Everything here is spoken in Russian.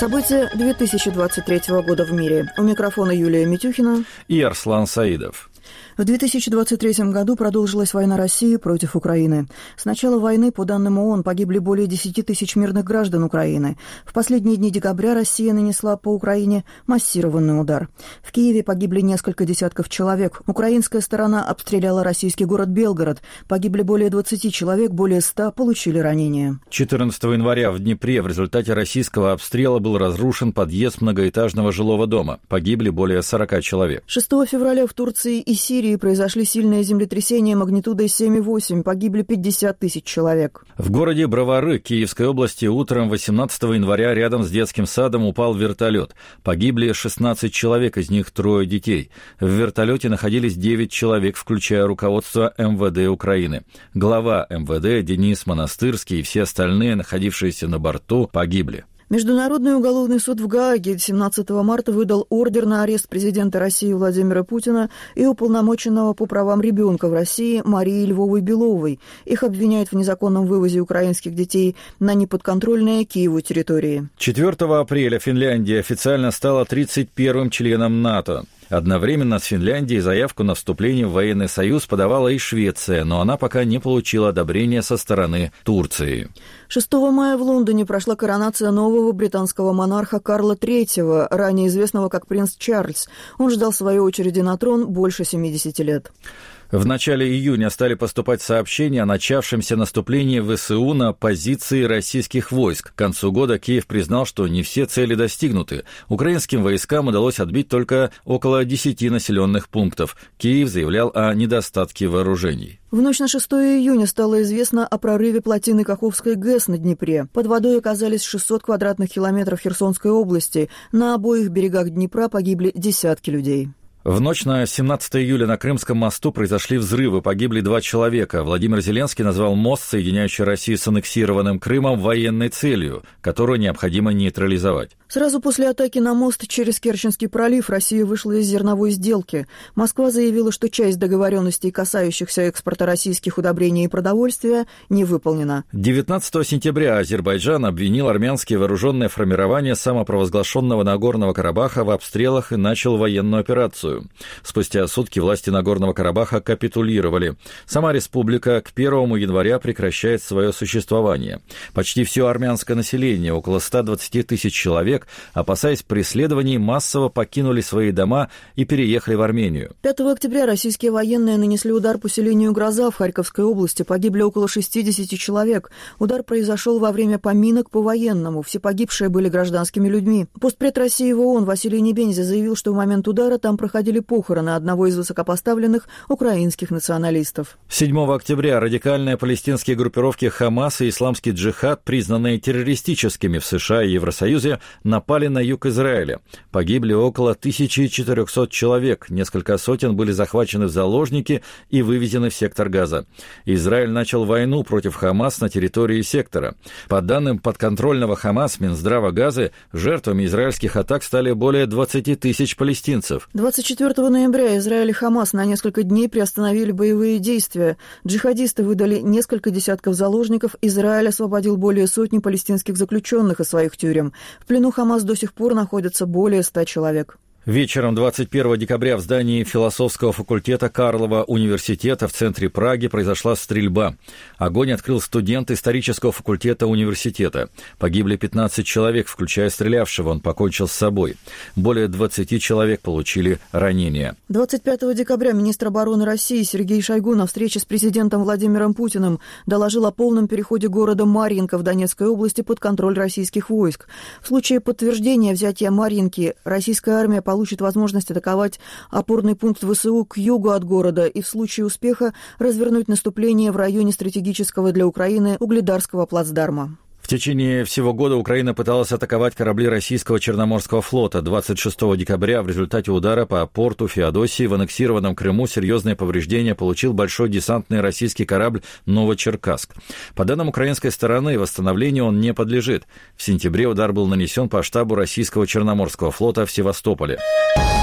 События 2023 года в мире. У микрофона Юлия Митюхина и Арслан Саидов. В 2023 году продолжилась война России против Украины. С начала войны, по данным ООН, погибли более 10 тысяч мирных граждан Украины. В последние дни декабря Россия нанесла по Украине массированный удар. В Киеве погибли несколько десятков человек. Украинская сторона обстреляла российский город Белгород. Погибли более 20 человек, более 100 получили ранения. 14 января в Днепре в результате российского обстрела был разрушен подъезд многоэтажного жилого дома. Погибли более 40 человек. 6 февраля в Турции и Сирии произошли сильные землетрясения магнитудой 7,8. Погибли 50 тысяч человек. В городе Бровары Киевской области утром 18 января рядом с детским садом упал вертолет. Погибли 16 человек, из них 3 детей. В вертолете находились 9 человек, включая руководство МВД Украины. Глава МВД Денис Монастырский и все остальные, находившиеся на борту, погибли. Международный уголовный суд в Гааге 17 марта выдал ордер на арест президента России Владимира Путина и уполномоченного по правам ребенка в России Марии Львовой-Беловой. Их обвиняют в незаконном вывозе украинских детей на неподконтрольные Киеву территории. 4 апреля Финляндия официально стала 31-м членом НАТО. Одновременно с Финляндией заявку на вступление в военный союз подавала и Швеция, но она пока не получила одобрения со стороны Турции. 6 мая в Лондоне прошла коронация нового британского монарха Карла III, ранее известного как принц Чарльз. Он ждал своей очереди на трон больше 70 лет. В начале июня стали поступать сообщения о начавшемся наступлении ВСУ на позиции российских войск. К концу года Киев признал, что не все цели достигнуты. Украинским войскам удалось отбить только около 10 населенных пунктов. Киев заявлял о недостатке вооружений. В ночь на 6 июня стало известно о прорыве плотины Каховской ГЭС на Днепре. Под водой оказались 600 квадратных километров Херсонской области. На обоих берегах Днепра погибли десятки людей. В ночь на 17 июля на Крымском мосту произошли взрывы, погибли 2 человека. Владимир Зеленский назвал мост, соединяющий Россию с аннексированным Крымом, военной целью, которую необходимо нейтрализовать. Сразу после атаки на мост через Керченский пролив Россия вышла из зерновой сделки. Москва заявила, что часть договоренностей, касающихся экспорта российских удобрений и продовольствия, не выполнена. 19 сентября Азербайджан обвинил армянские вооруженные формирования самопровозглашенного Нагорного Карабаха в обстрелах и начал военную операцию. Спустя сутки власти Нагорного Карабаха капитулировали. Сама республика к 1 января прекращает свое существование. Почти все армянское население, около 120 тысяч человек, опасаясь преследований, массово покинули свои дома и переехали в Армению. 5 октября российские военные нанесли удар по селению Гроза в Харьковской области. Погибли около 60 человек. Удар произошел во время поминок по-военному. Все погибшие были гражданскими людьми. Постпред России в ООН Василий Небензи заявил, что в момент удара там проходили похороны одного из высокопоставленных украинских националистов. 7 октября радикальные палестинские группировки «Хамас» и «Исламский джихад», признанные террористическими в США и Евросоюзе, напали на юг Израиля. Погибли около 1400 человек, несколько сотен были захвачены в заложники и вывезены в сектор Газа. Израиль начал войну против «Хамас» на территории сектора. По данным подконтрольного «Хамас» Минздрава Газы, жертвами израильских атак стали более 20 тысяч палестинцев. 24 ноября Израиль и Хамас на несколько дней приостановили боевые действия. Джихадисты выдали несколько десятков заложников. Израиль освободил более сотни палестинских заключенных из своих тюрем. В плену Хамас до сих пор находится более 100 человек. Вечером 21 декабря в здании философского факультета Карлова университета в центре Праги произошла стрельба. Огонь открыл студент исторического факультета университета. Погибли 15 человек, включая стрелявшего, он покончил с собой. Более 20 человек получили ранения. 25 декабря министр обороны России Сергей Шойгу на встрече с президентом Владимиром Путиным доложил о полном переходе города Марьинка в Донецкой области под контроль российских войск. В случае подтверждения взятия Марьинки российская армия получит возможность атаковать опорный пункт ВСУ к югу от города и в случае успеха развернуть наступление в районе стратегического для Украины Угледарского плацдарма. В течение всего года Украина пыталась атаковать корабли российского Черноморского флота. 26 декабря в результате удара по порту Феодосии в аннексированном Крыму серьезные повреждения получил большой десантный российский корабль «Новочеркасск». По данным украинской стороны, восстановлению он не подлежит. В сентябре удар был нанесен по штабу российского Черноморского флота в Севастополе.